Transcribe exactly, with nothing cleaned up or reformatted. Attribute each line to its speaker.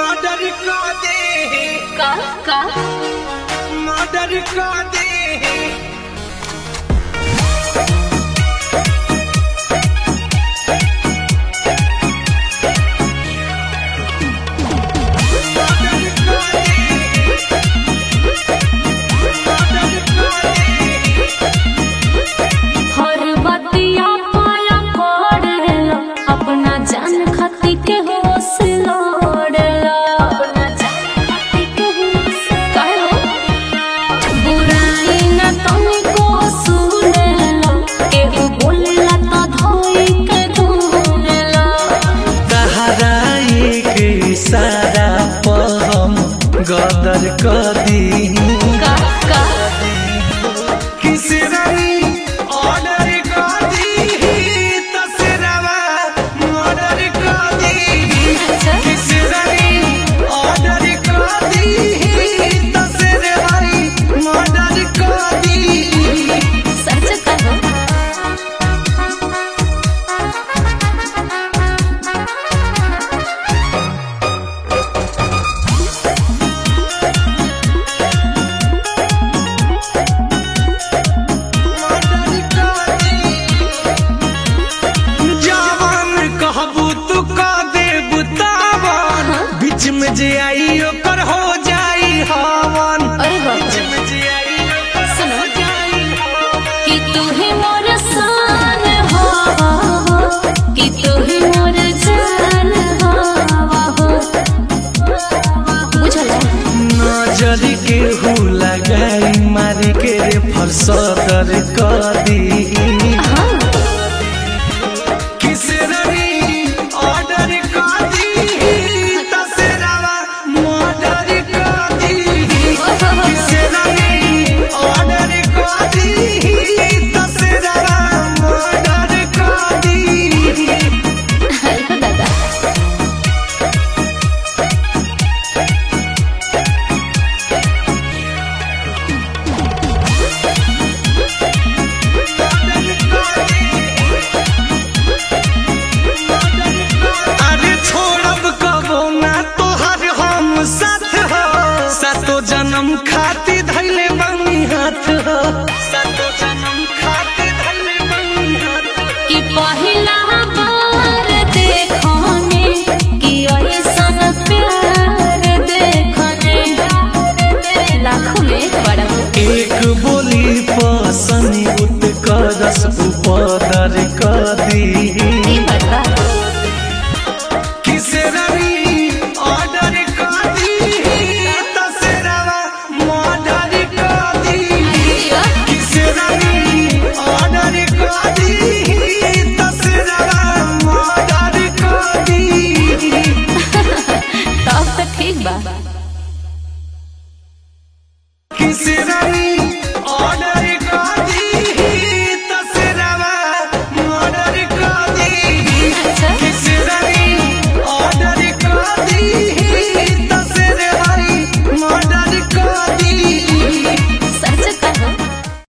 Speaker 1: murder का दे
Speaker 2: का का
Speaker 1: मर्डर का दे
Speaker 2: अपना जान खाती के होश लड़ला अपना जान खाती के होश कहो बुराई ना तुमको सुनेला केहू बोलेला तो धोई के धुनेला
Speaker 1: तहराई के इशारा पर हम गदर कर दी
Speaker 2: का का
Speaker 1: में जे आई ओकर हो जाई हवन
Speaker 2: अरे बाप सुनो कि तू ही मोर शान हो कि तू ही मोर जान हो बुझला
Speaker 1: नजर के हु लगाई मारे के रे फरसदर कर दी जन्म खाती धैले बनी हाथ हो सतो जन्म खाती धैले बनी हाथ
Speaker 2: कि पहिला बार देखने कि ऐसन प्यार देखने लाखों में एक बड़ा
Speaker 1: एक बोली पसनी उत्कर्ष उपदर कर दी
Speaker 2: ये बता
Speaker 1: किसे रवि ऑर्डर कर दी
Speaker 2: ठीक बा
Speaker 1: किसी